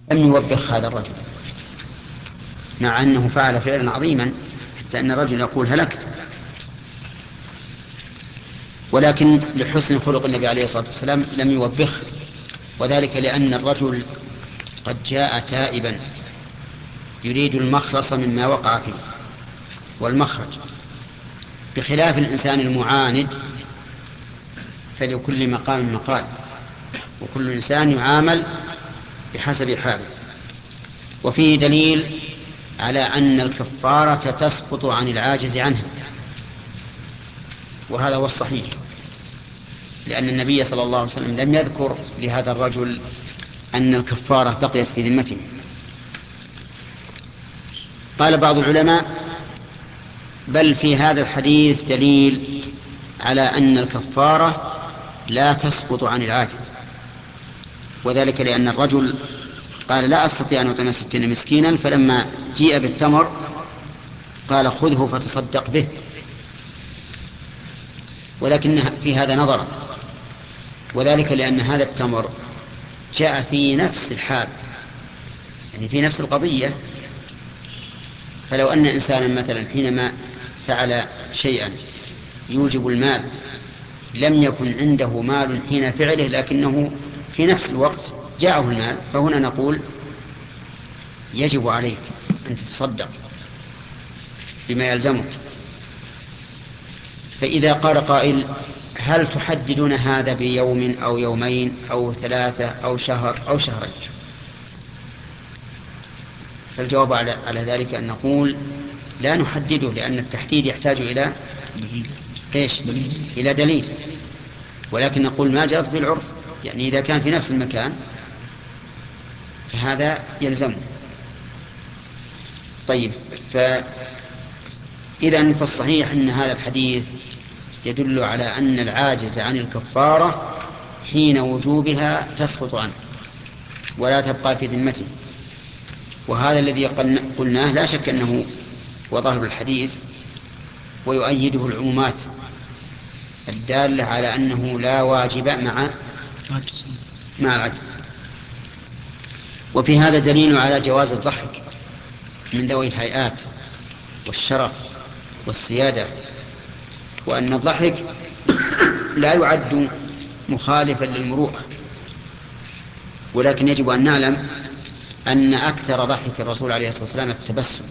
لم يوبخ هذا الرجل، مع أنه فعل فعلا عظيما حتى أن الرجل يقول هلكت، ولكن لحسن خلق النبي عليه الصلاة والسلام لم يوبخه، وذلك لأن الرجل قد جاء تائبا يريد المخلص مما وقع فيه والمخرج، بخلاف الإنسان المعاند فلكل مقام مقال، وكل إنسان يعامل بحسب حاله. وفيه دليل على أن الكفارة تسقط عن العاجز عنها، وهذا هو الصحيح، لأن النبي صلى الله عليه وسلم لم يذكر لهذا الرجل أن الكفارة بقيت في ذمته. قال بعض العلماء بل في هذا الحديث دليل على أن الكفارة لا تسقط عن العاجز، وذلك لأن الرجل قال لا أستطيع أن أطعم 60 مسكينا، فلما جيء بالتمر قال خذه فتصدق به، ولكن في هذا نظرا، وذلك لأن هذا التمر جاء في نفس الحال، يعني في نفس القضية. فلو أن إنسانا مثلا حينما فعل شيئا يوجب المال لم يكن عنده مال حين فعله، لكنه في نفس الوقت جاءه المال، فهنا نقول يجب عليك أن تتصدق بما يلزمك. فإذا قال قائل هل تحددون هذا بيوم أو يومين أو 3 أو شهر أو شهرين؟ فالجواب على ذلك أن نقول لا نحدده، لأن التحديد يحتاج إلى إيش؟ إلى دليل، ولكن نقول ما جرت بالعرف، يعني إذا كان في نفس المكان فهذا يلزمه. طيب، فإذن فالصحيح أن هذا الحديث يدل على أن العاجز عن الكفارة حين وجوبها تسقط عنه ولا تبقى في ذمته، وهذا الذي قلناه لا شك أنه وظاهر الحديث، ويؤيده العمومات الدالة على أنه لا واجب مع العجز. وفي هذا دليل على جواز الضحك من ذوي الهيئات والشرف والسيادة، وأن الضحك لا يعد مخالفا للمروءة، ولكن يجب أن نعلم أن أكثر ضحك الرسول عليه الصلاة والسلام التبسم،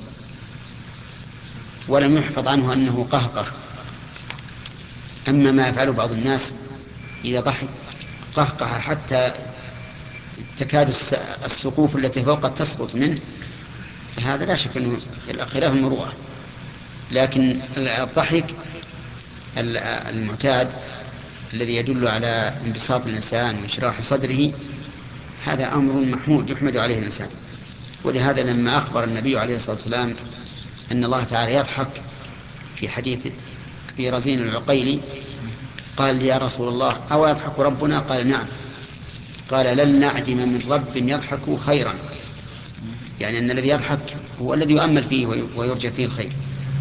ولم يحفظ عنه أنه قهقه. أما ما يفعله بعض الناس إذا ضحك قهقه حتى تكاد السقوف التي فوق تسقط منه، فهذا لا شك أنه خلاف المروءة. لكن الضحك المعتاد الذي يدل على انبساط الإنسان وانشراح صدره هذا أمر محمود يحمد عليه الإنسان. ولهذا لما أخبر النبي عليه الصلاة والسلام أن الله تعالى يضحك في حديث أبي رزين العقيلي قال يا رسول الله أو يضحك ربنا؟ قال نعم. قال لن نعدم من رب يضحك خيرا، يعني أن الذي يضحك هو الذي يؤمل فيه ويرجى فيه الخير.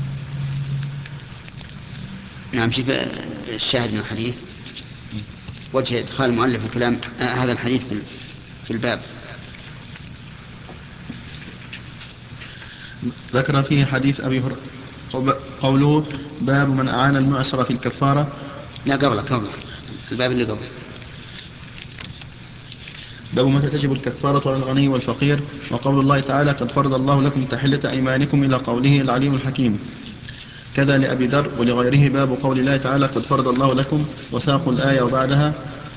نعم. شوف الشاهد من الحديث وجه إدخال المؤلف الكلام هذا الحديث في الباب. ذكر فيه حديث أبي هريرة قوله باب من أعان المعسر في الكفارة. لا، قبل الباب اللي قبل. باب متى تجب الكفارة على الغني والفقير، وقول الله تعالى قد فرض الله لكم تحلة أيمانكم إلى قوله العليم الحكيم. كذا لأبي ذر ولغيره باب قول الله تعالى قد فرض الله لكم، وساقوا الآية وبعدها.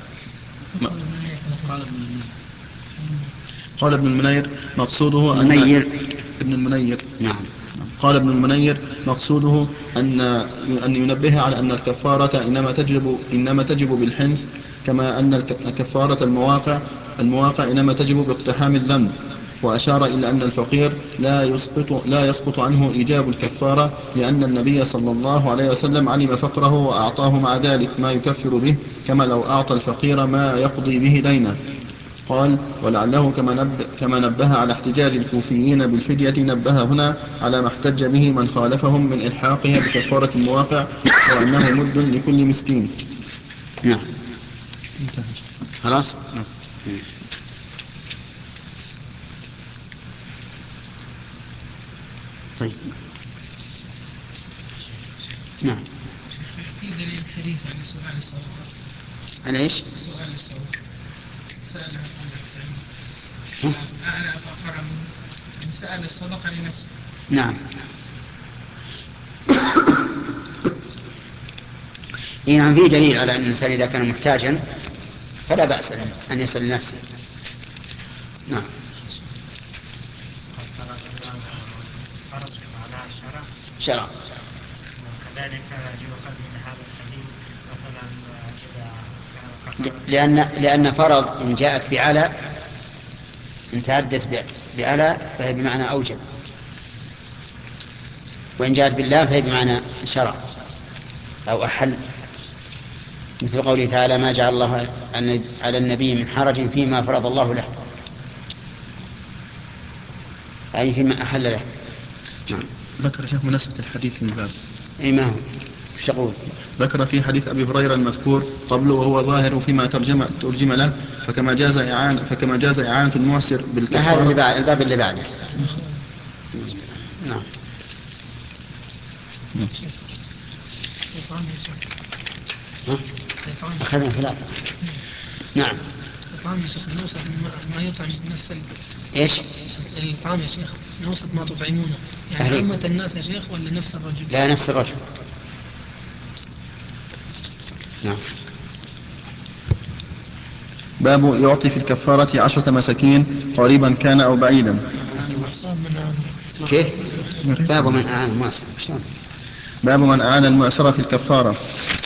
قال ابن المنير مقصوده ابن المنير. نعم. قال ابن المنير مقصوده أن ينبه على أن الكفارة إنما تجب بالحنث، كما أن كفارة المواقع إنما تجب باقتحام الذنب. وأشار إلى أن الفقير لا يسقط عنه إيجاب الكفارة، لأن النبي صلى الله عليه وسلم علم فقره وأعطاه مع ذلك ما يكفر به، كما لو أعطى الفقير ما يقضي به دينه. قال ولعله كما نبه على احتجاج الكوفيين بالفدية، نبه هنا على ما احتج به من خالفهم من إلحاقها بكفارة المواقع، وأنه مد لكل مسكين. نعم. خلاص. طيب. نعم. في دليل حديث عن سؤال الصدقة. على ايش؟ سؤال الصدقة. سأله أعلى فقر من سأل الصدقة لنفسه. نعم. يعني في دليل على أن الإنسان إذا كان محتاجا فلا بأس أن يصل لنفسه. نعم. شرع. وكذلك يؤخذ من هذا الحديث مثلا لأن فرض إن جاءت بعلى إن تعدت بعلى فهي بمعنى أوجب، وإن جاءت بالله فهي بمعنى شرع أو أحل، مثل قوله تعالى: ما جعل الله على النبي من حرج فيما فرض الله له، أي فيما أحل له. نعم. ذكر شيخ مناسبة الحديث للباب. أي ما هو وش تقول؟ ذكر في حديث أبي هريرة المذكور قبله وهو ظاهر فيما ترجم له، فكما جاز إعانة المعسر بالكفارة. هذا الباب اللي بعده. نعم. أخذنا ثلاثة. نعم. الطعام يا شيخ نوصف ما يطعم الناس. إيش؟ الطعام يا شيخ نوصف ما تطعمونه، يعني عامة الناس يا شيخ ولا نفس الرجل؟ لا، نفس الرجل. نعم. باب يعطي في الكفارة 10 مساكين قريبا كان أو بعيدا. كيف؟ باب من أعان المعسر. باب من أعان المعسر في الكفارة.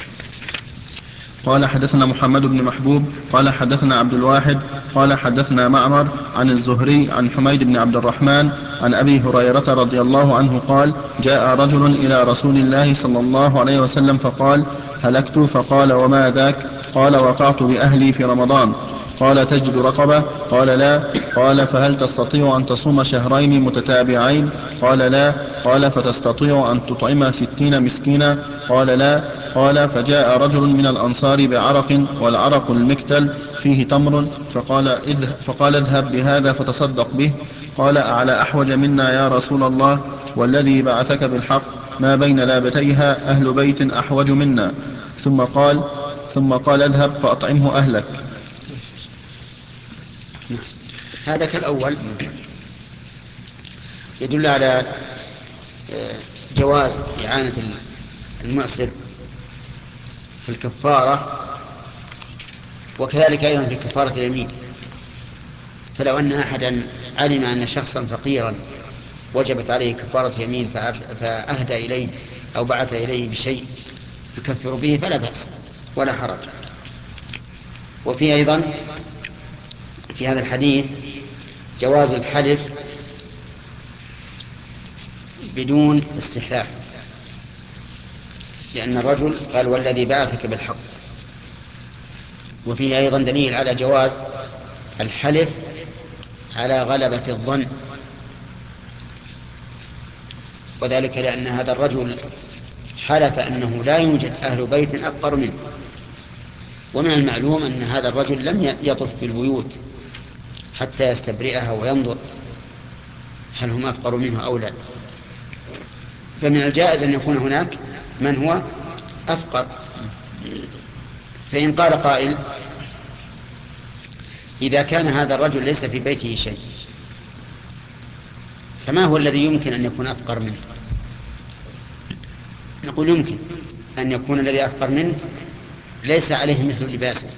قال حدثنا محمد بن محبوب قال حدثنا عبد الواحد قال حدثنا معمر عن الزهري عن حميد بن عبد الرحمن عن أبي هريرة رضي الله عنه قال: جاء رجل إلى رسول الله صلى الله عليه وسلم فقال: هلكت. فقال: وما ذاك؟ قال: وقعت بأهلي في رمضان. قال: تجد رقبة؟ قال: لا. قال: فهل تستطيع أن تصوم شهرين متتابعين؟ قال: لا. قال: فتستطيع أن تطعم 60 مسكينا؟ قال: لا. قال: فجاء رجل من الأنصار بعرق، والعرق المكتل فيه تمر، فقال: اذهب بهذا فتصدق به. قال: أعلى أحوج منا يا رسول الله، والذي بعثك بالحق ما بين لابتيها أهل بيت أحوج منا. ثم قال: اذهب فأطعمه أهلك. هذا كالأول يدل على جواز إعانة المعسر في الكفارة، وكذلك أيضا في كفارة اليمين. فلو أن أحدا علم أن شخصا فقيرا وجبت عليه كفارة يمين فأهدى إليه أو بعث إليه بشيء يكفر به فلا بأس ولا حرج. وفي أيضا في هذا الحديث جواز الحلف بدون استحلاف، لأن الرجل قال: والذي بعثك بالحق. وفيه أيضا دليل على جواز الحلف على غلبة الظن، وذلك لأن هذا الرجل حلف أنه لا يوجد أهل بيت أفقر منه، ومن المعلوم أن هذا الرجل لم يطف بالبيوت حتى يستبرئها وينظر هل هم أفقر منه أو لا. فمن الجائز أن يكون هناك من هو أفقر. فإن قال قائل: إذا كان هذا الرجل ليس في بيته شيء، فما هو الذي يمكن أن يكون أفقر منه؟ نقول: يمكن أن يكون الذي أفقر منه ليس عليه مثل لباسه،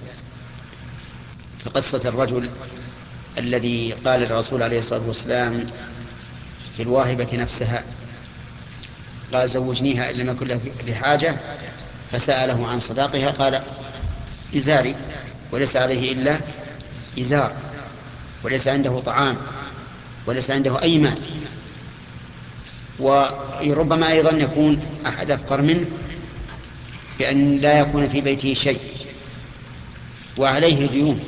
كقصة الرجل الذي قال الرسول عليه الصلاة والسلام في الواهبة نفسها، قال: زوجنيها إن لم يكن له بحاجة، فسأله عن صداقها قال: إزاري، وليس عليه إلا إزار، وليس عنده طعام، وليس عنده أي مال. وربما أيضا يكون أحد أفقر منه بأن لا يكون في بيته شيء وعليه ديون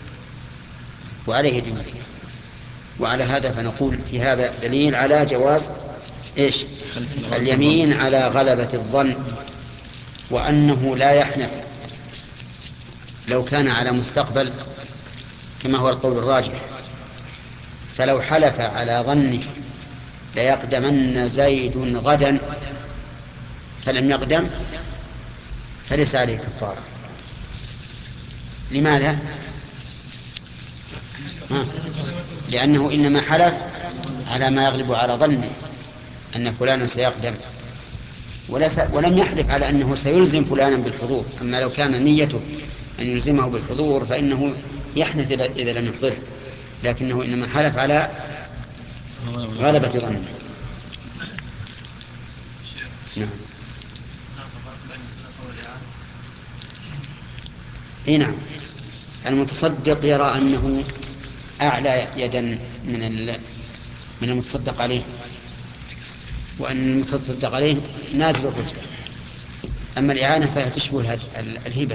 وعلى هذا فنقول في هذا دليل على جواز اليمين على غلبة الظن، وأنه لا يحنث لو كان على مستقبل كما هو القول الراجح. فلو حلف على ظنه ليقدمن زيد غدا فلم يقدم فليس عليه كفارة. لماذا؟ لأنه إنما حلف على ما يغلب على ظنه أن فلانا سيقدم، ولم يحلف على أنه سيلزم فلانا بالحضور. أما لو كان نيته أن يلزمه بالحضور فإنه يحنث إذا لم يحضره، لكنه إنما حلف على غلبة ظنه. نعم. اي نعم، المتصدق يرى أنه أعلى يدا من المتصدق عليه، وأن المتصدق عليه نازل الرتبة. أما الإعانة فهي تشبه الهبة،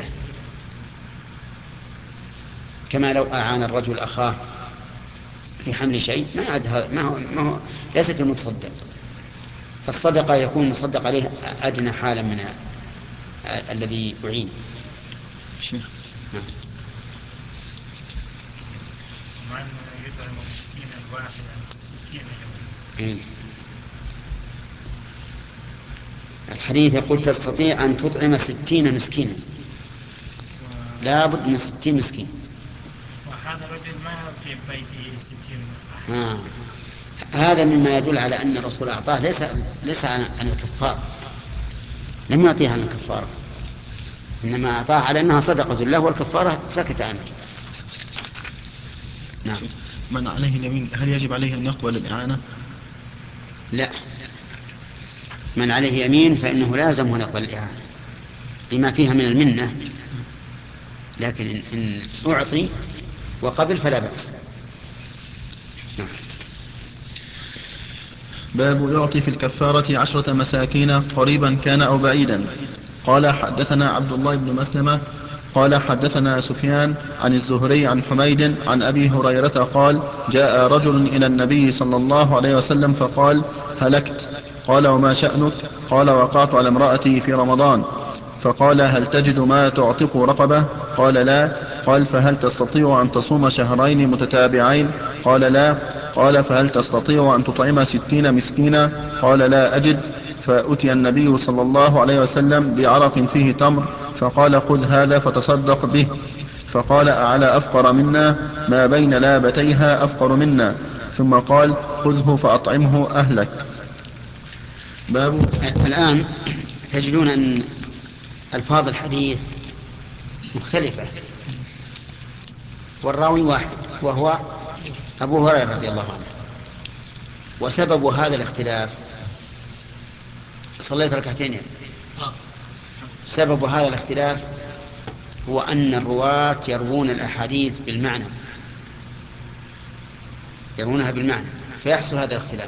كما لو أعان الرجل أخاه في حمل شيء ما هو ليست المتصدق. فالصدقة يكون المصدق عليه أدنى حالا من الذي يعين. نعم. ومن يطعم مسكينا واحدا 60 يوما. الحديث يقول تستطيع أن تطعم 60 مسكينا، لا بد من 60 مسكين. وهذا الرجل ما في بيته 60. هذا مما يدل على أن الرسول أعطاه ليس عن الكفار، لم يعطيه عن الكفارة، إنما أعطاه على أنها صدقة له، والكفارة سكت عنه. نعم. من عليه اليمين هل يجب عليه أن يقبل الإعانة؟ لا، من عليه يمين فإنه لازم أن يقبل الإعانة لما فيها من المنة، لكن إن أعطي وقبل فلا بأس. نعم. باب يعطي في الكفارة 10 مساكين قريبا كان أو بعيدا. قال حدثنا عبد الله بن مسلمة قال حدثنا سفيان عن الزهري عن حميد عن أبي هريرة قال جاء رجل إلى النبي صلى الله عليه وسلم فقال هلكت. قال وما شأنك؟ قال وقعت على امرأتي في رمضان. فقال هل تجد ما تعتق رقبة؟ قال لا. قال فهل تستطيع أن تصوم شهرين متتابعين؟ قال لا. قال فهل تستطيع أن تطعم 60 مسكينا؟ قال لا أجد. فأتي النبي صلى الله عليه وسلم بعرق فيه تمر فقال خذ هذا فتصدق به. فقال أعلى أفقر منا؟ ما بين لابتيها أفقر منا. ثم قال خذه فأطعمه أهلك. باب. الآن تجدون أن ألفاظ الحديث مختلفة، والراوي واحد وهو أبو هريرة رضي الله عنه. وسبب هذا الاختلاف، صليت ركعتين، سبب هذا الاختلاف هو أن الرواة يروون الأحاديث بالمعنى، يرونها بالمعنى، فيحصل هذا الاختلاف.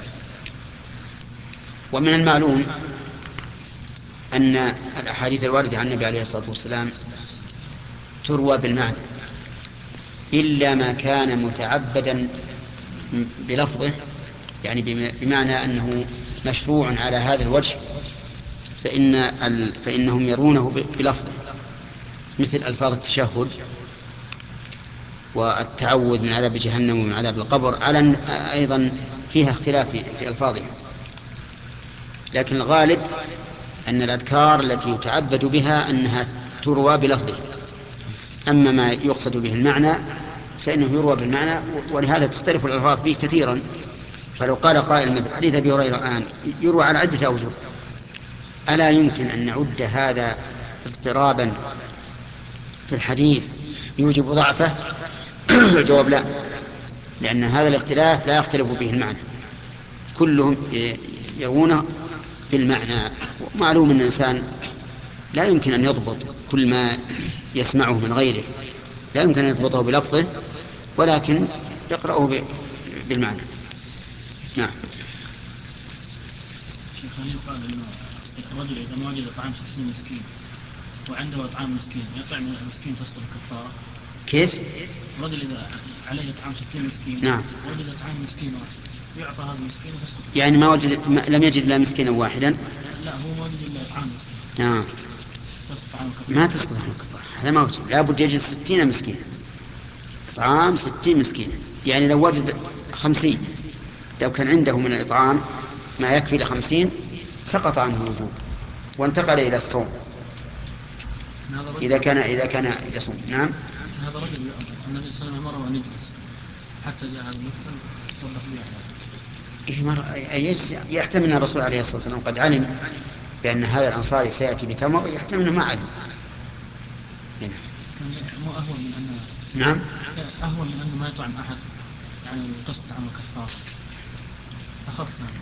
ومن المعلوم أن الأحاديث الواردة عن النبي عليه الصلاة والسلام تروى بالمعنى، إلا ما كان متعبدا بلفظه، يعني بمعنى أنه مشروع على هذا الوجه، فإنهم يرونه بلفظه، مثل ألفاظ التشهد والتعوذ من عذاب جهنم ومن عذاب القبر، على أيضا فيها اختلاف في ألفاظها. لكن الغالب أن الأذكار التي يتعبد بها أنها تروى بلفظه، أما ما يقصد به المعنى فإنه يروى بالمعنى، ولهذا تختلف الألفاظ فيه كثيرا. فلو قال قائل مثل حديث أبي هريرة الآن يروى على عدة أوجه، ألا يمكن أن نعد هذا اضطرابا في الحديث يوجب ضعفه؟ الجواب لا، لأن هذا الاختلاف لا يختلف به المعنى، كلهم يروونه بالمعنى. معلوم أن الإنسان لا يمكن أن يضبط كل ما يسمعه من غيره، لا يمكن أن يضبطه بلفظه، ولكن يقرأه بالمعنى. نعم. شيخ هل يقال أنه الرجل إذا ما وجد طعام 60 مسكين وعنده إطعام مسكين يطعم المسكين تصل الكفارة؟ كيف؟ الرجل إذا عليه إطعام 60 مسكين، نعم، وجد إطعام مسكين واحد يعطى هذا المسكين وتسقط. يعني لم يجد إلا مسكينا واحدا؟ لا، هو ما وجد إلا إطعام مسكين. نعم. تسقط عن الكفارة؟ ما تسقط عن الكفارة، هذا ما وجد، لابد يجد 60 مسكينا، إطعام 60 مسكينا. يعني لو وجد 50 لو كان عنده من الإطعام ما يكفي ل50 سقط عنه الوجوب وانتقل إلى الصوم إذا كان يصوم. نعم. هذا رجل النبي صلى الله عليه وسلم أمره أن يجلس حتى جاء هذا المدخل صدق به. يحتمل أن الرسول عليه الصلاة والسلام قد علم بأن هذا الأنصاري سيأتي بتمر، يحتمل أنه ما علم. مو أهون من أن نعم أهون من أنه ما يطعم أحد، يعني القسط عن الكفار أخف يعني.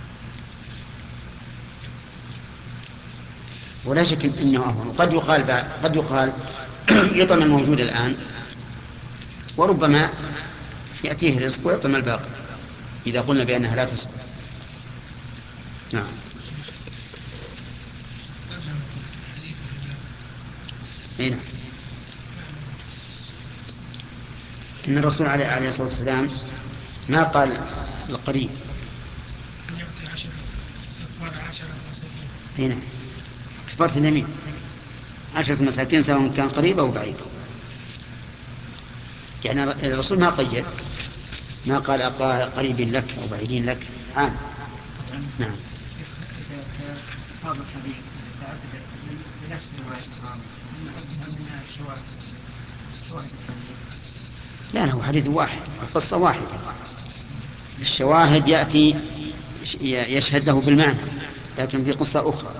ولا شك أنه أهون. قد يقال يطعم الموجود الآن وربما يأتيه رزق ويطعم الباقي إذا قلنا بأنها لا تسقط. نعم. نعم. إن الرسول عليه الصلاة والسلام ما قال القريب. نعم. كفارة اليمين 10 مساكين سواء كان قريب أو بعيد. يعني الرسول ما قيد، ما قال قريب لك أو بعيدين لك. نعم. إذا هذا الحديث إذا تعددت بنفس رواية الراوي من الشواهد الحديث. لا هو حديث واحد، القصة واحدة، الشواهد يأتي يشهد له بالمعنى لكن في قصة أخرى.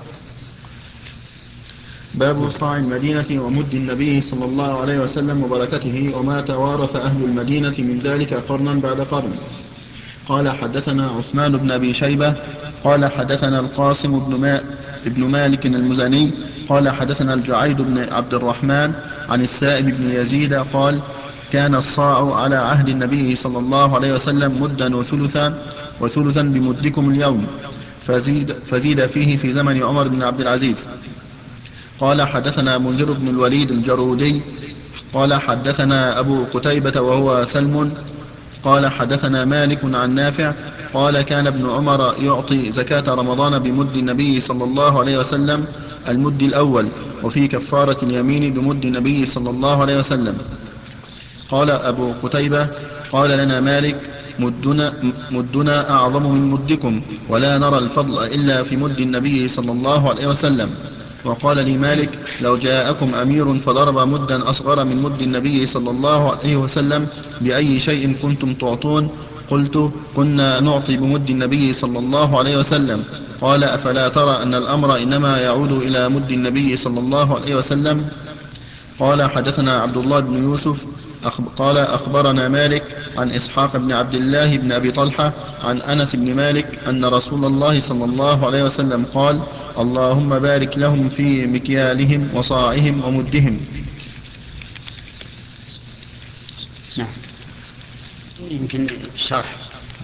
باب صاع المدينة ومد النبي صلى الله عليه وسلم وبركته وما توارث أهل المدينة من ذلك قرنا بعد قرن. قال حدثنا عثمان بن أبي شيبة قال حدثنا القاسم بن مالك المزني قال حدثنا الجعيد بن عبد الرحمن عن السائب بن يزيد قال كان الصاع على عهد النبي صلى الله عليه وسلم مدا وثلثا بمدكم اليوم، فزيد فيه في زمن عمر بن عبد العزيز. قال حدثنا منذر بن الوليد الجرودي قال حدثنا أبو قتيبة وهو سلم قال حدثنا مالك عن نافع قال كان ابن عمر يعطي زكاة رمضان بمد النبي صلى الله عليه وسلم المد الأول، وفي كفارة اليمين بمد النبي صلى الله عليه وسلم. قال أبو قتيبة قال لنا مالك مدنا أعظم من مدكم ولا نرى الفضل إلا في مد النبي صلى الله عليه وسلم. وقال لي مالك لو جاءكم أمير فضرب مدا أصغر من مد النبي صلى الله عليه وسلم بأي شيء كنتم تعطون؟ قلت كنا نعطي بمد النبي صلى الله عليه وسلم. قال أفلا ترى أن الأمر إنما يعود إلى مد النبي صلى الله عليه وسلم؟ قال حدثنا عبد الله بن يوسف قال أخبرنا مالك عن إسحاق بن عبد الله بن أبي طلحة عن أنس بن مالك أن رسول الله صلى الله عليه وسلم قال اللهم بارك لهم في مكيالهم وصاعهم ومدهم. نعم. يمكن الشرح.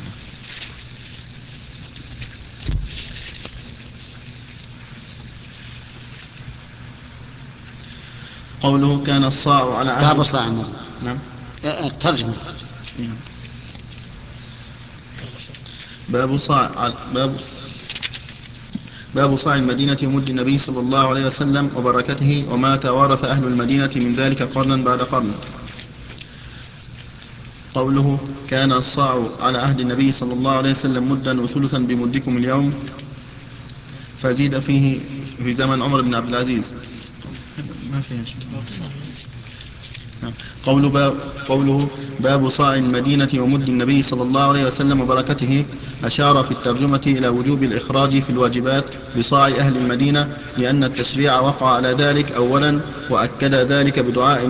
قوله كان الصاع على عهد باب صاع. نعم. ترجمة. باب صاع المدينة ومد النبي صلى الله عليه وسلم وبركته وما توارث أهل المدينة من ذلك قرنا بعد قرن. قوله كان الصاع على عهد النبي صلى الله عليه وسلم مدا وثلثا بمدكم اليوم، فزيد فيه في زمن عمر بن عبد العزيز. ما فيها شيء. قوله باب صاع المدينة ومد النبي صلى الله عليه وسلم وبركته أشار في الترجمة إلى وجوب الإخراج في الواجبات بصاع أهل المدينة، لأن التشريع وقع على ذلك أولا، وأكد ذلك بدعاء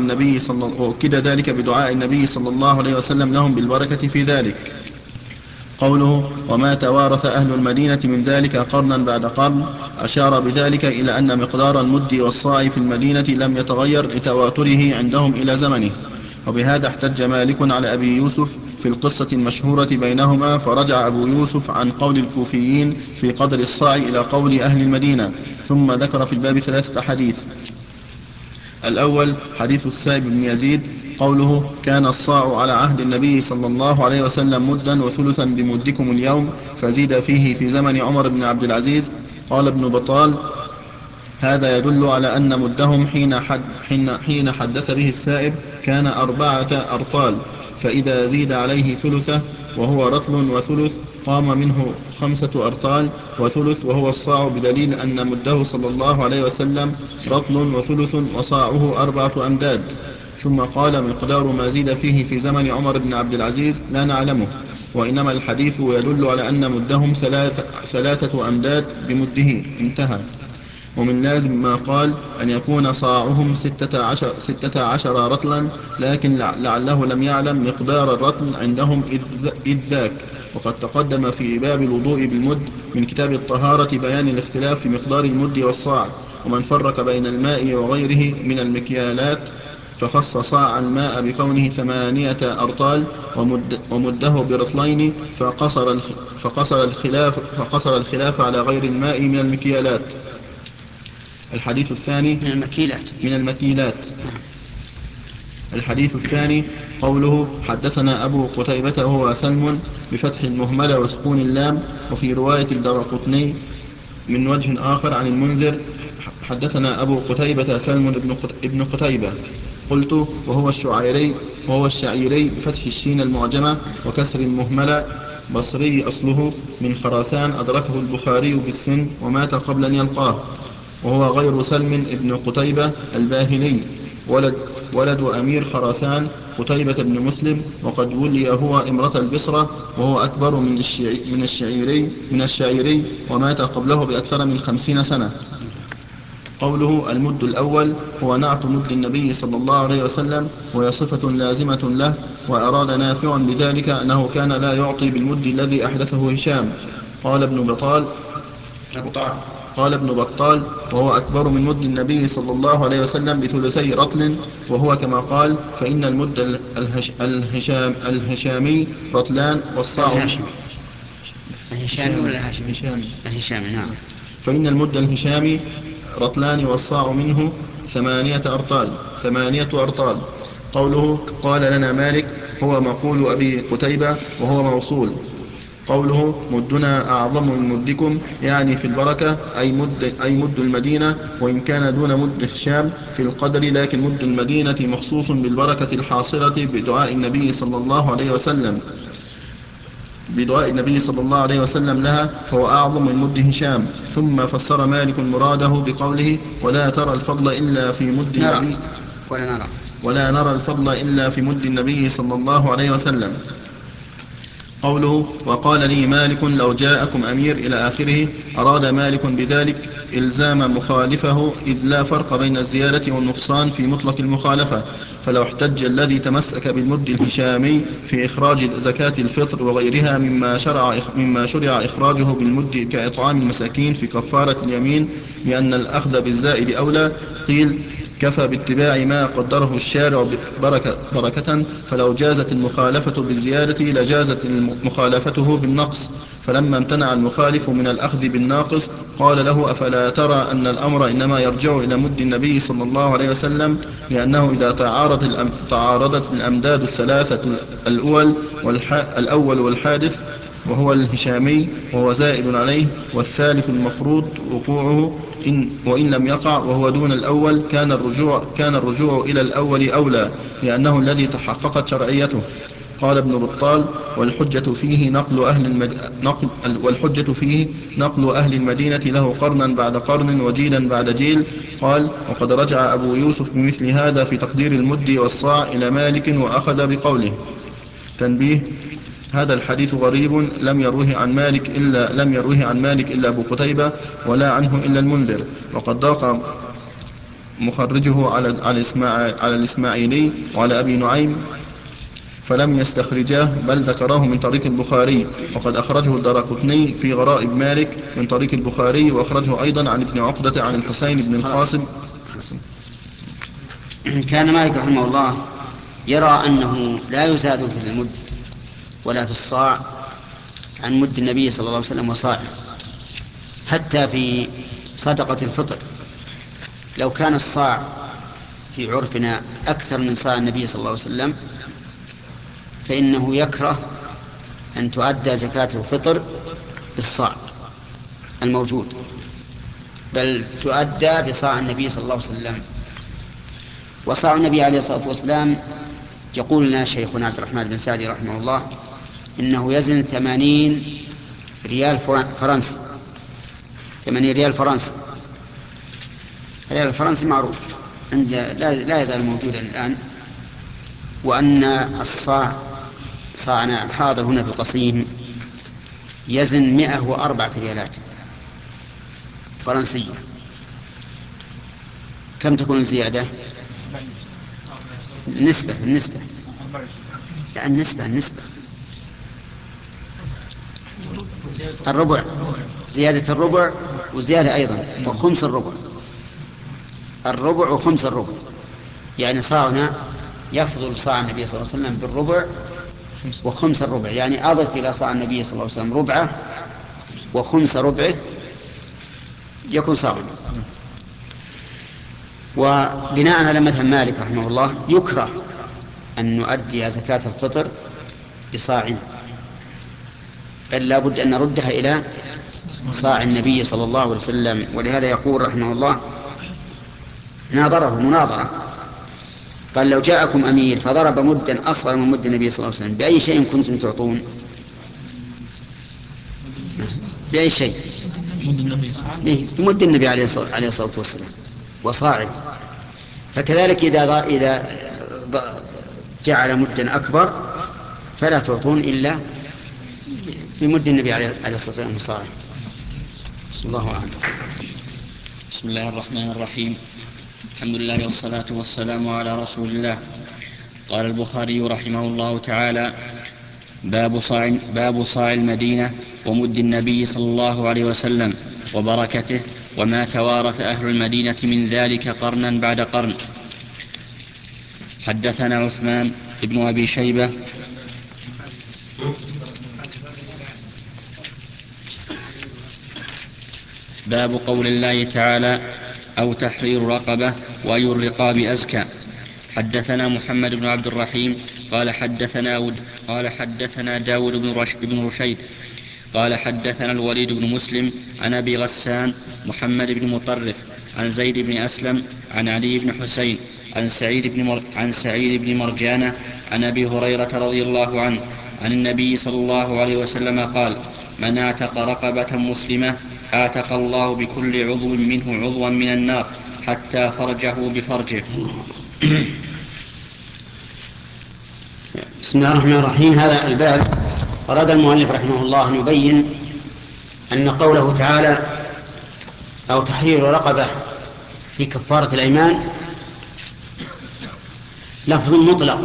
النبي صلى الله عليه وسلم لهم بالبركة في ذلك. قوله وما توارث أهل المدينة من ذلك قرنا بعد قرن أشار بذلك إلى أن مقدار المد والصاع في المدينة لم يتغير لتواتره عندهم إلى زمنه. وبهذا احتج مالك على أبي يوسف في القصة المشهورة بينهما، فرجع أبو يوسف عن قول الكوفيين في قدر الصاع إلى قول أهل المدينة، ثم ذكر في الباب 3 حديث. الأول حديث السائب بن يزيد قوله كان الصاع على عهد النبي صلى الله عليه وسلم مدا وثلثا بمدكم اليوم، فزيد فيه في زمن عمر بن عبد العزيز. قال ابن بطال هذا يدل على أن مدهم حين حدث به السائب كان 4 أرطال، فإذا زيد عليه ثلثه وهو رطل وثلث قام منه 5 أرطال وثلث وهو الصاع، بدليل أن مده صلى الله عليه وسلم رطل وثلث وصاعه 4 أمداد. ثم قال: مقدار ما زيد فيه في زمن عمر بن عبد العزيز لا نعلمه، وإنما الحديث يدل على أن مدهم 3 أمداد بمده. انتهى. ومن لازم ما قال أن يكون صاعهم 16 رطلا، لكن لعله لم يعلم مقدار الرطل عندهم إذ ذاك. وقد تقدم في باب الوضوء بالمد من كتاب الطهارة بيان الاختلاف في مقدار المد والصاع. ومن فرق بين الماء وغيره من المكيالات فخص صاع الماء بكونه 8 أرطال ومده برطلين، فقصر الخلاف على غير الماء من المكيالات. الحديث الثاني من المكيلات. الحديث الثاني قوله: حدثنا أبو قتيبة وهو سلم بفتح المهملة وسكون اللام، وفي رواية الدرقطني من وجه آخر عن المنذر: حدثنا أبو قتيبة سلم ابن قتيبة. قلت: وهو الشعيري بفتح الشين المعجمة وكسر المهملة، بصري أصله، من خراسان، أدركه البخاري بالسن ومات قبل أن يلقاه، وهو غير سلم ابن قتيبة الباهلي، ولد أمير خراسان قتيبة بن مسلم، وقد ولي هو إمرة البصرة، وهو أكبر من الشعيري ومات قبله بأكثر من 50 سنة. قوله: المد الأول هو نعت مد النبي صلى الله عليه وسلم، وهي صفة لازمة له. وأراد نافع بذلك أنه كان لا يعطي بالمد الذي أحدثه هشام. قال ابن بطال: وهو أكبر من مد النبي صلى الله عليه وسلم بثلثي رطل، وهو كما قال: فإن المد الهشامي رطلان والصاع الهشامي نعم. فإن المد الهشامي رطلان والصاع منه 8 أرطال. قوله: قال لنا مالك هو مقول أبي قتيبة وهو موصول. قوله: مدنا أعظم من مدكم، يعني في البركة، أي مد المدينة، وإن كان دون مد الشام في القدر، لكن مد المدينة مخصوص بالبركة الحاصلة بدعاء النبي صلى الله عليه وسلم لها، فهو أعظم من مد هشام. ثم فسر مالك مراده بقوله: ولا نرى الفضل إلا في مد النبي صلى الله عليه وسلم. قوله: وقال لي مالك لو جاءكم أمير إلى آخره، أراد مالك بذلك إلزام مخالفه، إذ لا فرق بين الزيادة والنقصان في مطلق المخالفة. فلو احتج الذي تمسك بالمد الهشامي في إخراج زكاة الفطر وغيرها مما شرع إخراجه بالمد كإطعام المساكين في كفارة اليمين بأن الأخذ بالزائد أولى، قيل: كفى باتباع ما قدره الشارع بركة. فلو جازت المخالفة بالزيادة لجازت مخالفته بالنقص. فلما امتنع المخالف من الأخذ بالناقص قال له: أفلا ترى أن الأمر إنما يرجع إلى مد النبي صلى الله عليه وسلم، لأنه إذا تعارضت الأمداد الثلاثة الأول والحادث وهو الهشامي وهو زائد عليه، والثالث المفروض وقوعه وإن لم يقع وهو دون الأول، كان الرجوع إلى الأول أولى، لأنه الذي تحققت شرعيته. قال ابن بطال: والحجة فيه نقل أهل المدينة له قرنا بعد قرن وجيلا بعد جيل. قال: وقد رجع أبو يوسف بمثل هذا في تقدير المد والصاع إلى مالك وأخذ بقوله. تنبيه: هذا الحديث غريب، لم يروه عن مالك إلا أبو قتيبة، ولا عنه إلا المنذر. وقد ضاق مخرجه على الإسماعيلي وعلى أبي نعيم فلم يستخرجاه، بل ذكره من طريق البخاري. وقد أخرجه الدرقطني في غرائب مالك من طريق البخاري، وأخرجه أيضا عن ابن عقدة عن الحسين بن القاسم. كان مالك رحمه الله يرى أنه لا يزاد في المد ولا في الصاع عن مد النبي صلى الله عليه وسلم وصاعه، حتى في صدقة الفطر. لو كان الصاع في عرفنا أكثر من صاع النبي صلى الله عليه وسلم، فإنه يكره أن تؤدى زكاة الفطر بالصاع الموجود، بل تؤدى بصاع النبي صلى الله عليه وسلم. وصاع النبي عليه الصلاة والسلام يقول لنا شيخنا عبد الرحمن بن سعدي رحمه الله إنه يزن 80 ريال فرنسي، 8 ريال فرنسي. الريال الفرنسي معروف عند لا يزال موجودا الآن. وأن الصاع، صاعنا الحاضر هنا في القصيم، يزن 104 ريالات فرنسية. كم تكون الزيادة؟ النسبة لا، النسبة الربع، زيادة الربع وزيادة أيضا وخمس الربع وخمس الربع. يعني صاعنا يفضل صاع النبي صلى الله عليه وسلم بالربع وخمس الربع، يعني أضف إلى صاع النبي صلى الله عليه وسلم ربعه وخمس ربعه يكون صاعنا. وبناء على مذهب مالك رحمه الله يكره أن نؤدي زكاة الفطر بصاع، بل لا بد أن نردها إلى صاع النبي صلى الله عليه وسلم. ولهذا يقول رحمه الله ناظره مناظرة، قال لو جاءكم أمير فضرب مدا أصغر من مد النبي صلى الله عليه وسلم بأي شيء كنتم تعطون؟ بأي شيء؟ بمد النبي عليه الصلاة والسلام وصاعه. فكذلك إذا جعل مدا أكبر فلا تعطون إلا بمد النبي عليه الصلاة والسلام وصاعه. الله أعلم. بسم الله الرحمن الرحيم. الحمد لله والصلاة والسلام على رسول الله. قال البخاري رحمه الله تعالى: باب صاع المدينة ومد النبي صلى الله عليه وسلم وبركته، وما توارث أهل المدينة من ذلك قرنا بعد قرن. حدثنا عثمان ابن أبي شيبة باب قول الله تعالى: أو تحرير رقبة وأي الرقاب أزكى. حدثنا محمد بن عبد الرحيم قال حدثنا داود بن رشيد قال حدثنا الوليد بن مسلم عن أبي غسان محمد بن مطرف عن زيد بن أسلم عن علي بن حسين عن سعيد بن مرجانة عن أبي هريرة رضي الله عنه عن النبي صلى الله عليه وسلم قال: من اعتق رقبة مسلمة اعتق الله بكل عضو منه عضوا من النار حتى فرجه بفرجه. بسم الله الرحمن الرحيم. هذا الباب أراد المؤلف رحمه الله أن يبين أن قوله تعالى أو تحرير رقبة في كفارة الأيمان لفظ مطلق،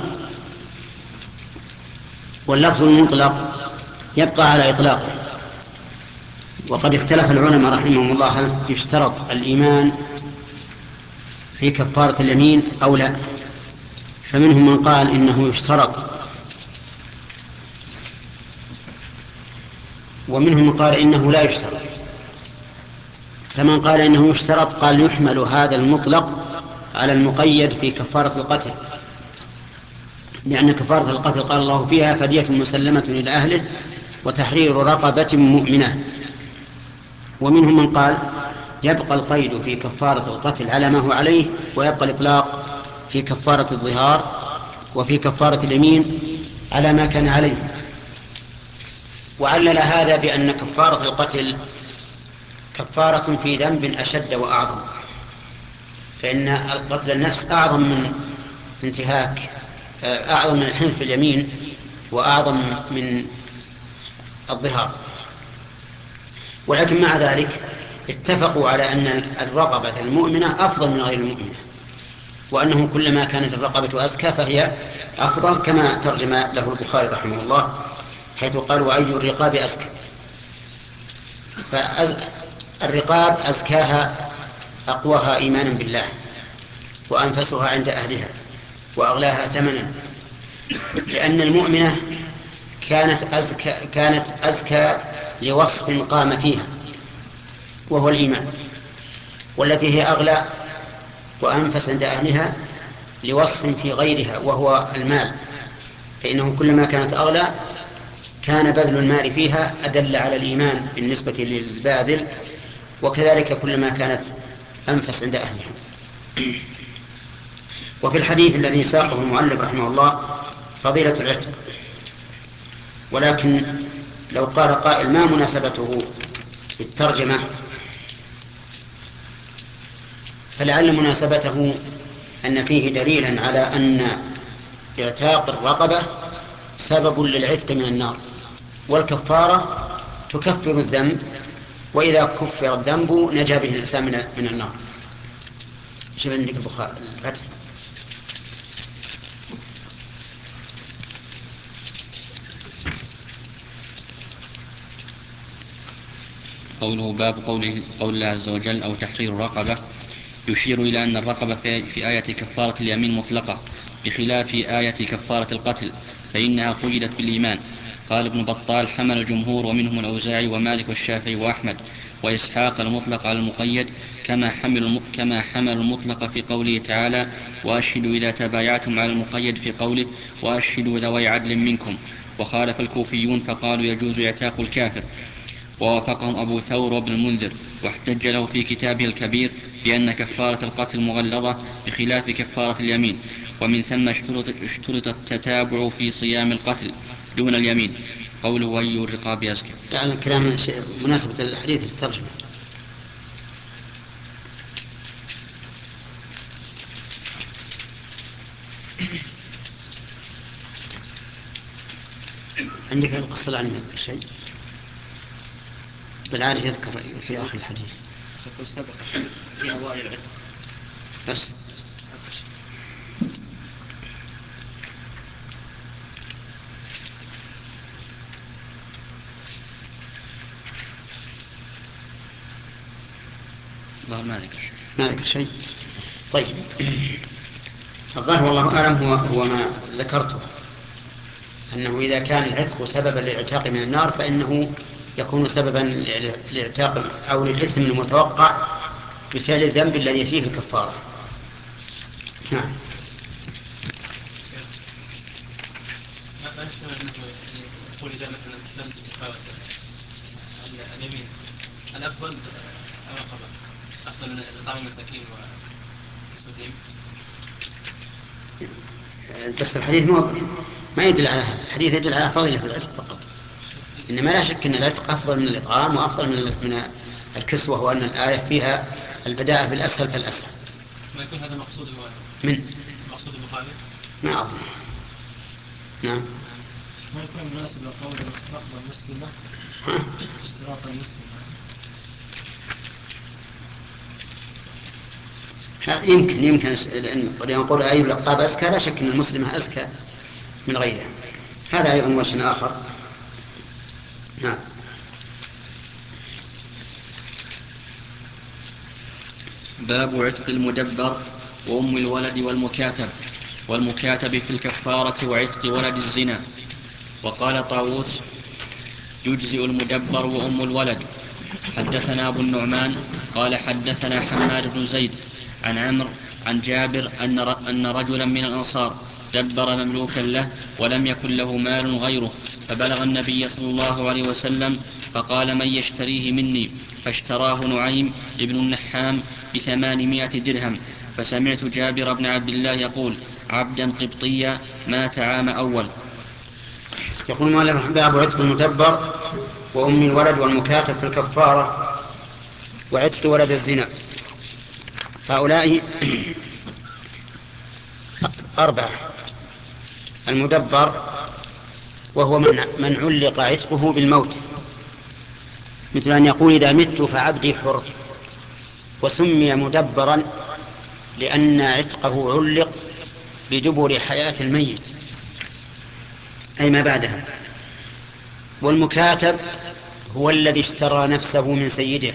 واللفظ المطلق يبقى على إطلاقه. وقد اختلف العلماء رحمهم الله هل يشترط الإيمان في كفارة اليمين أو لا. فمنهم من قال إنه يشترط، ومنهم من قال إنه لا يشترط. فمن قال إنه يشترط قال يحمل هذا المطلق على المقيد في كفارة القتل، لأن كفارة القتل قال الله فيها: فدية مسلمة إلى أهله وتحرير رقبة مؤمنة. ومنهم من قال يبقى القيد في كفارة القتل على ما هو عليه، ويبقى الإطلاق في كفارة الظهار وفي كفارة اليمين على ما كان عليه. وعلل هذا بأن كفارة القتل كفارة في ذنب أشد وأعظم، فإن القتل النفس أعظم من أعظم من الحنث في اليمين وأعظم من الظهار. ولكن مع ذلك اتفقوا على أن الرقبة المؤمنة أفضل من غير المؤمنة، وأنه كلما كانت الرقبة أزكى فهي أفضل، كما ترجم له البخاري رحمه الله حيث قال: وأي الرقاب أزكى. فالرقاب أزكاها أقواها إيمانا بالله، وأنفسها عند أهلها، وأغلاها ثمنا، لأن المؤمنة كانت أزكى لوصف قام فيها وهو الإيمان، والتي هي أغلى وأنفس عند أهلها لوصف في غيرها وهو المال، فإنه كلما كانت أغلى كان بذل المال فيها أدل على الإيمان بالنسبة للباذل، وكذلك كلما كانت أنفس عند أهلها. وفي الحديث الذي ساقه المؤلف رحمه الله فضيلة العتق، ولكن لو قال قائل ما مناسبته بالترجمة، فلعل مناسبته أن فيه دليلا على أن اعتاق الرقبة سبب للعتق من النار، والكفارة تكفر الذنب، وإذا كفر الذنب نجا به الإنسان من النار. شوف عندك الفتح. قوله باب قول الله عز وجل أو تحرير رقبة، يشير إلى أن الرقبة في آية كفارة اليمين مطلقة، بخلاف آية كفارة القتل فإنها قيدت بالإيمان. قال ابن بطال: حمل الجمهور ومنهم الأوزاعي ومالك والشافعي وأحمد وإسحاق المطلق على المقيد، كما حمل المطلق في قوله تعالى: وأشهدوا إذا تبايعتم على المقيد في قوله: وأشهدوا ذوي عدل منكم. وخالف الكوفيون فقالوا يجوز اعتاق الكافر، ووافقهم أبو ثور وابن المنذر، واحتج له في كتابه الكبير بأن كفارة القتل مغلظة بخلاف كفارة اليمين، ومن ثم اشترط التتابع في صيام القتل دون اليمين. قوله وأي الرقاب أزكى. يعني الكلام مناسبة الحديث للترجمة. عندك القصة العلم يذكر شيء؟ بالعادة يذكر في آخر الحديث. تقول سبق في أوائل العتق بس ما ذكر شيء. طيب، الظاهر والله أعلم هو ما ذكرته، أنه إذا كان العتق سببا للإعتاق من النار فإنه يكون سببا للإعتاق أو للإثم المتوقع بفعل الذنب الذي فيه الكفارة. نعم. ما يستمع أنه يقول إذا مثلا أسلمت كفارة اليمين الأفضل الرقبة أفضل من إطعام المساكين وكسوتهم؟ بس الحديث ما يدل على هذا، الحديث يدل على فضيلة العتق فقط، إنما لا شك أن العتق أفضل من الإطعام وأفضل من الكسوة، وأن الآية فيها البداءة بالأسهل فالأسهل. ما يكون هذا مقصود من مقصود البخاري؟ ما أظن. نعم. ما يكون مناسب لقول الرقبة المسلمة اشتراط المسلمة. يمكن لأن يقول أي الرقاب أزكى، لا شك أن المسلمة أزكى من غيرها، هذا أيضا وجه آخر. نعم. باب عتق المدبر وأم الولد والمكاتب في الكفارة وعتق ولد الزنا. وقال طاووس: يجزئ المدبر وأم الولد. حدثنا أبو النعمان قال حدثنا حماد بن زيد عن عمرو عن جابر أن رجلا من الأنصار دبر مملوكا له ولم يكن له مال غيره، فبلغ النبي صلى الله عليه وسلم فقال: من يشتريه مني؟ فاشتراه نعيم ابن النحام ب800 درهم. فسمعت جابر بن عبد الله يقول: عبدا قبطيا مات عام أول. يقول مؤلف باب عتق المدبر وأم الولد والمكاتب في الكفارة وعتق ولد الزنا. هؤلاء 4: المدبر وهو من علق عتقه بالموت، مثل أن يقول: إذا مت فعبدي حر، وسمي مدبرا لأن عتقه علق بدبر حياة الميت أي ما بعدها. والمكاتب هو الذي اشترى نفسه من سيده.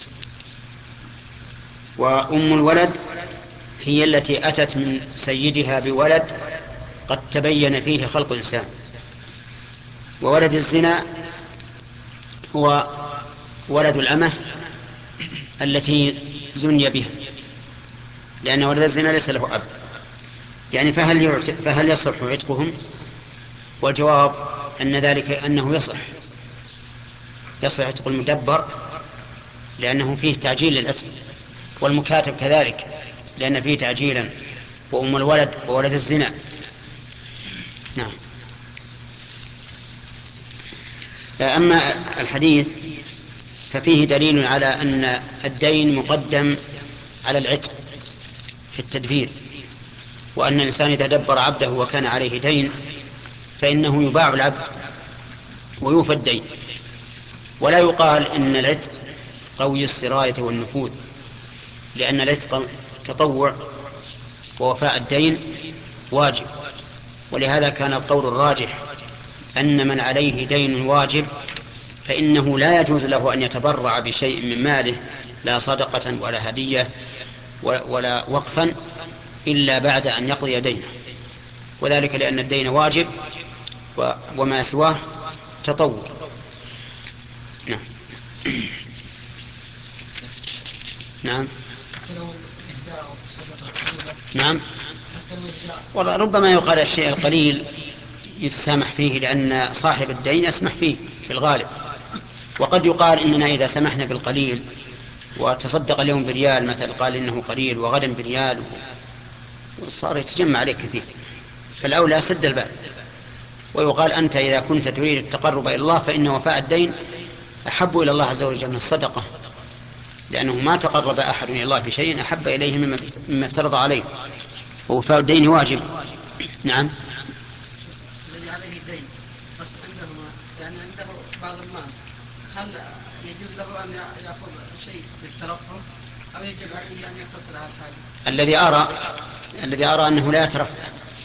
وأم الولد هي التي أتت من سيدها بولد قد تبين فيه خلق إنسان. وولد الزنا هو ولد الأمة التي زني بها، لأن ولد الزنا ليس له أب. يعني فهل يصح عتقهم؟ والجواب أن ذلك أنه يصح عتق المدبر لأنه فيه تعجيل للعتق، والمكاتب كذلك لأن فيه تعجيلا، وأم الولد وولد الزنا. نعم. أما الحديث ففيه دليل على أن الدين مقدم على العتق في التدبير، وأن الإنسان إذا دبر عبده وكان عليه دين فإنه يباع العبد ويوفى الدين. ولا يقال إن العتق قوي السراية والنفوذ، لأن العتق تطوع ووفاء الدين واجب. ولهذا كان القول الراجح أن من عليه دين واجب فإنه لا يجوز له أن يتبرع بشيء من ماله، لا صدقة ولا هدية ولا وقفا، إلا بعد أن يقضي دينه، وذلك لأن الدين واجب وما سواه تطوع. نعم. نعم. نعم. وربما يقال الشيء القليل يتسامح فيه لأن صاحب الدين يسمح فيه في الغالب. وقد يقال إننا إذا سمحنا بالقليل وتصدق اليوم بريال مثلا، قال إنه قليل وغدا بريال، وصار يتجمع عليه كثير، فالأولى سد الباب. ويقال أنت إذا كنت تريد التقرب إلى الله فإن وفاء الدين أحب إلى الله عز وجل من الصدقة، لأنه ما تقرب أحد إلى الله بشيء أحب إليه مما افترض عليه، ووفاء الدين واجب. نعم. الذي عليه الدين بس يعني عنده بعض المال، هل يجوز له أن يأخذ شيء بالترفه أو يجب عليه أن يقتصر على الحاجة؟ الذي أرى أنه لا يترفه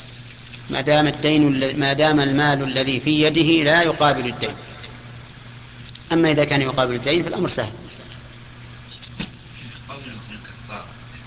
ما دام المال الذي في يده لا يقابل الدين. أما إذا كان يقابل الدين فالأمر سهل. قوله في الكفارة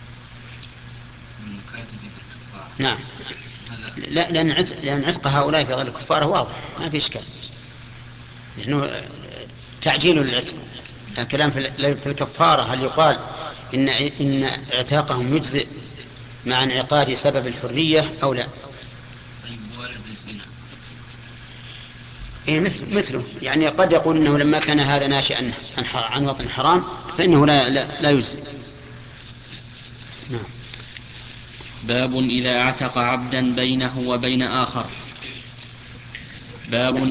المكاتب بالكفارة. نعم. لا، لأن عتق هؤلاء في غير الكفارة واضح ما في إشكال، لأنه تعجيل العتق. الكلام في الكفارة هل يقال إن اعتاقهم يجزئ مع انعقاد سبب الحرية أو لا؟ والد الزنا إيه مثله، يعني قد يقول إنه لما كان هذا ناشئا عن وطن حرام فإنه لا يجزئ. نعم. باب إذا اعتق عبدا بينه وبين آخر. باب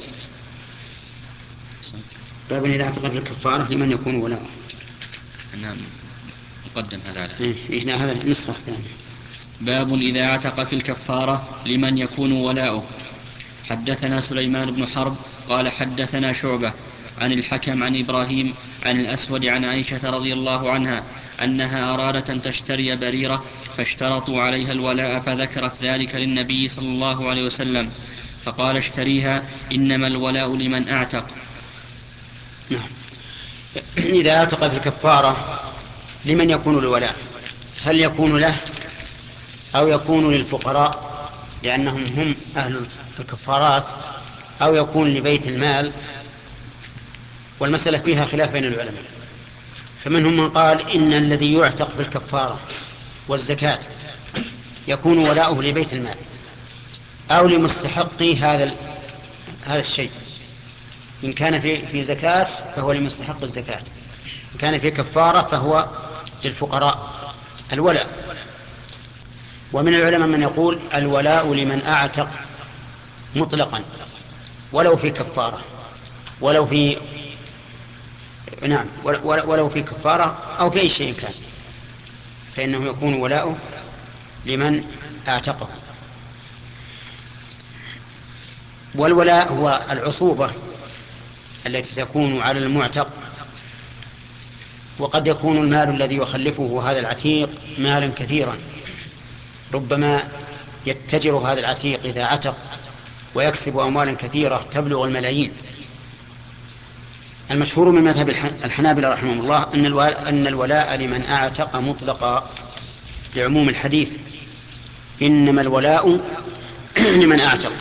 إذا اعتق في الكفارة لمن يكون ولاؤه. نعم، نقدم هذا على هذا نسخة ثانية. باب إذا اعتق في الكفارة لمن يكون ولاؤه. حدثنا سليمان بن حرب قال حدثنا شعبة عن الحكم عن إبراهيم عن الأسود عن عائشة رضي الله عنها أنها أرادت أن تشتري بريرة فاشترطوا عليها الولاء، فذكرت ذلك للنبي صلى الله عليه وسلم فقال اشتريها، إنما الولاء لمن أعتق. نعم. إذا اعتق في الكفارة لمن يكون الولاء؟ هل يكون له أو يكون للفقراء لأنهم هم أهل الكفارات، أو يكون لبيت المال؟ والمسألة فيها خلاف بين العلماء، فمنهم من قال إن الذي يعتق في الكفارة والزكاة يكون ولاؤه لبيت المال أو لمستحقي هذا الشيء. إن كان في زكاة فهو لمستحق الزكاة، إن كان في كفارة فهو للفقراء الولاء. ومن العلماء من يقول الولاء لمن أعتق مطلقا ولو في كفارة ولو في كفارة أو في أي شيء كان، فإنه يكون ولاؤه لمن أعتقه. والولاء هو العصوبة التي تكون على المعتق، وقد يكون المال الذي يخلفه هذا العتيق مالا كثيرا، ربما يتجر هذا العتيق إذا عتق ويكسب أموالا كثيرة تبلغ الملايين. المشهور من مذهب الحنابلة رحمهم الله أن الولاء لمن أعتق مطلقا لعموم الحديث إنما الولاء لمن أعتق.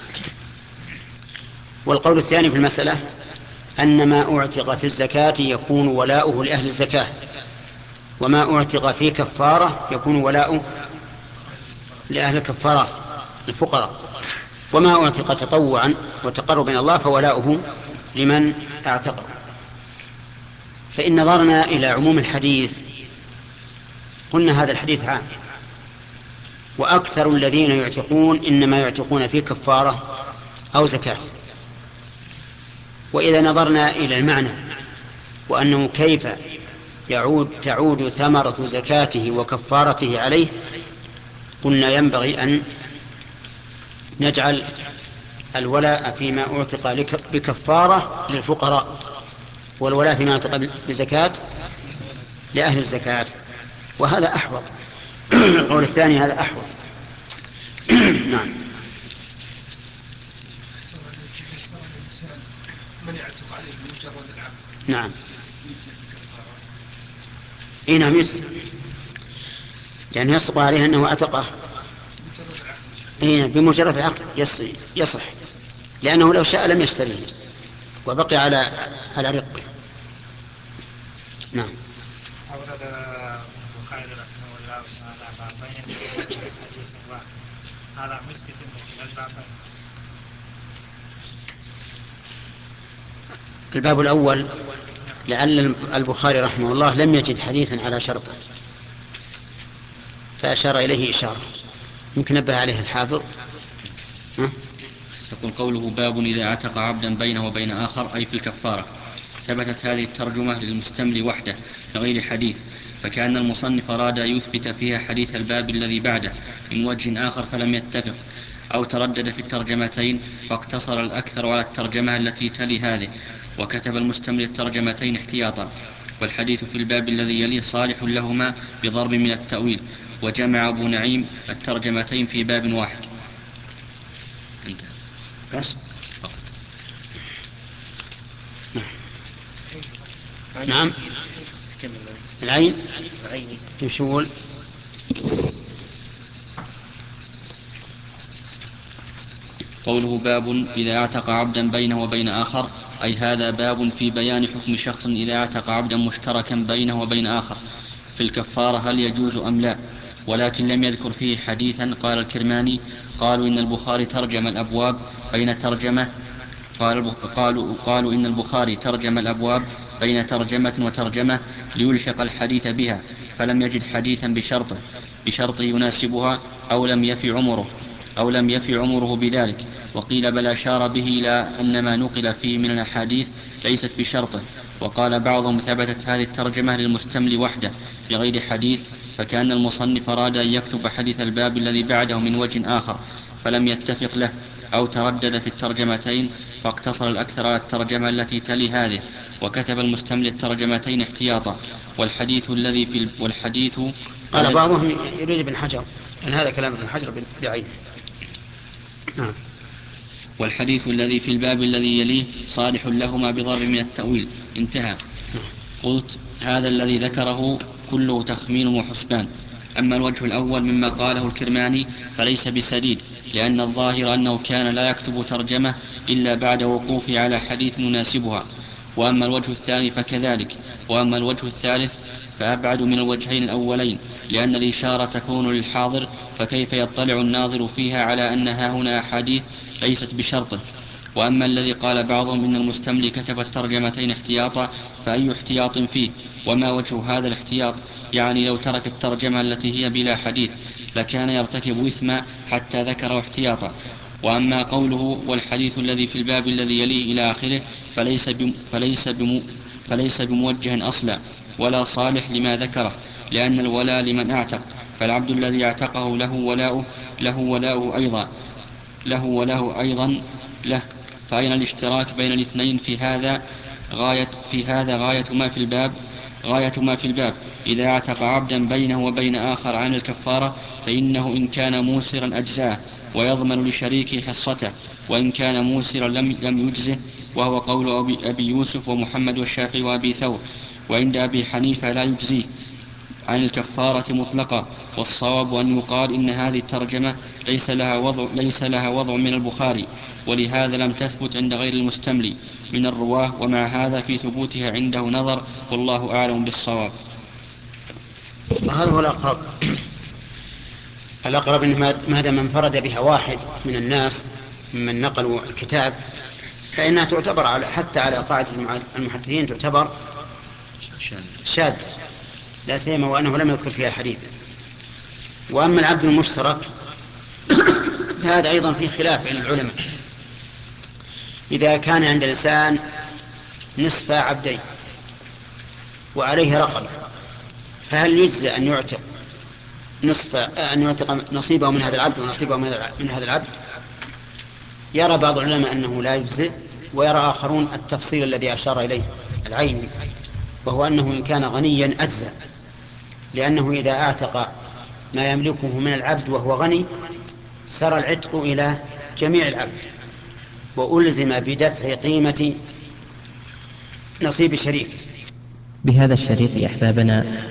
والقول الثاني في المسألة أن ما أعتق في الزكاة يكون ولاؤه لأهل الزكاة، وما أعتق في كفارة يكون ولاؤه لأهل الكفارات الفقراء، وما أعتق تطوعا وتقرب من الله فولاؤه لمن أعتقه. فإن نظرنا إلى عموم الحديث قلنا هذا الحديث عام، وأكثر الذين يعتقون إنما يعتقون في كفارة أو زكاة. وإذا نظرنا إلى المعنى وأنه كيف تعود ثمرة زكاته وكفارته عليه، قلنا ينبغي أن نجعل الولاء فيما أعتق بكفارة للفقراء، والولاء فيما أعتق بزكاة لأهل الزكاة، وهذا أحوط. القول الثاني هذا أحوط. نعم. من يعتق عليه بمجرد العقد نعم. يجزي في الكفارة. إيه نعم يجزي، يعني يصدق عليه أنه أعتقه بمجرد العقد يصح، لأنه لو شاء لم يشتريه وبقي على رقه. نعم. أورد البخاري رحمه الله تعالى بابين في حديث واحد، هذا مثبت من البابين. الباب الأول لعل البخاري رحمه الله لم يجد حديثا على شرطه فأشار إليه إشارة، يمكن نبه عليه الحافظ. يقول قوله باب إذا عتق عبدا بينه وبين آخر أي في الكفارة. ثبتت هذه الترجمة للمستملي وحده بغير حديث، فكأن المصنف أراد أن يثبت فيها حديث الباب الذي بعده من وجه آخر فلم يتفق، أو تردد في الترجمتين فاقتصر الأكثر على الترجمة التي تلي هذه، وكتب المستملي الترجمتين احتياطا. والحديث في الباب الذي يليه صالح لهما بضرب من التأويل، وجمع أبو نعيم الترجمتين في باب واحد. انتهى. بس فقط. نعم. العين تشول. قوله باب إذا اعتق عبدا بينه وبين آخر أي هذا باب في بيان حكم شخص إذا اعتق عبدا مشتركا بينه وبين آخر في الكفارة هل يجوز أم لا، ولكن لم يذكر فيه حديثا. قال الكرماني قالوا إن البخاري ترجم الأبواب بين ترجمة قالوا إن البخاري ترجم الأبواب بين ترجمة وترجمة ليلحق الحديث بها، فلم يجد حديثا بشرطه يناسبها أو لم يفي عمره بذلك. وقيل بل أشار به إلى أن ما نقل فيه من الأحاديث ليست بشرطه. وقال بعضهم ثبتت هذه الترجمة للمستملي وحده بغير حديث، فكأن المصنف أراد أن يكتب حديث الباب الذي بعده من وجه آخر فلم يتفق له، أو تردد في الترجمتين فاقتصر الأكثر على الترجمة التي تلي هذه، وكتب المستملي الترجمتين احتياطا. والحديث قال بعضهم يريد ابن حجر، أن هذا كلام ابن حجر بعينه. نعم. والحديث الذي في الباب الذي يليه صالح لهما بضرب من التأويل. انتهى. قلت هذا الذي ذكره كله تخمين وحسبان. أما الوجه الأول مما قاله الكرماني فليس بسديد، لأن الظاهر أنه كان لا يكتب ترجمة إلا بعد وقوفه على حديث يناسبها. وأما الوجه الثاني فكذلك. وأما الوجه الثالث فأبعد من الوجهين الأولين، لأن الإشارة تكون للحاضر، فكيف يطلع الناظر فيها على أنها هنا أحاديث ليست بشرطه. وأما الذي قال بعضهم إن المستملي كتب الترجمتين احتياطا فأي احتياط فيه، وما وجه هذا الاحتياط؟ يعني لو ترك الترجمة التي هي بلا حديث لكان يرتكب إثما حتى ذكر احتياطا. وأما قوله والحديث الذي في الباب الذي يليه إلى آخره فليس بموجه أصلا ولا صالح لما ذكره، لأن الولاء لمن أعتق، فالعبد الذي اعتقه له ولاؤه أيضا له. فأين الاشتراك بين الاثنين في هذا غاية ما في الباب. إذا اعتق عبدا بينه وبين آخر عن الكفارة فإنه إن كان موسرا أجزاه ويضمن لشريكه حصته، وإن كان موسرا لم يجزه، وهو قول أبي يوسف ومحمد والشافعي وأبي ثور. وعند أبي حنيفة لا يجزيه عن الكفارة مطلقا. والصواب أن يقال إن هذه الترجمة ليس لها وضع من البخاري، ولهذا لم تثبت عند غير المستملي من الرواه، ومع هذا في ثبوتها عنده نظر، والله أعلم بالصواب. هذا هو الأقرب إن ما دام انفرد بها واحد من الناس من نقلوا الكتاب فإنها تعتبر حتى على قاعدة المحدثين تعتبر شاذ، لا سيما وأنه لم يذكر فيها حديث. وأما العبد المشترك فهذا أيضا فيه خلاف بين العلماء. إذا كان عند الإنسان نصف عبدين وعليه رقبة، فهل يجزي أن يعتق نصيبه من هذا العبد ونصيبه من هذا العبد؟ يرى بعض العلماء أنه لا يجزي، ويرى آخرون التفصيل الذي أشار إليه العيني، وهو أنه إن كان غنيا أجزى، لأنه إذا أعتق ما يملكه من العبد وهو غني سار العتق إلى جميع العبد، وألزم بدفع قيمة نصيب شريك. بهذا الشريط أحبابنا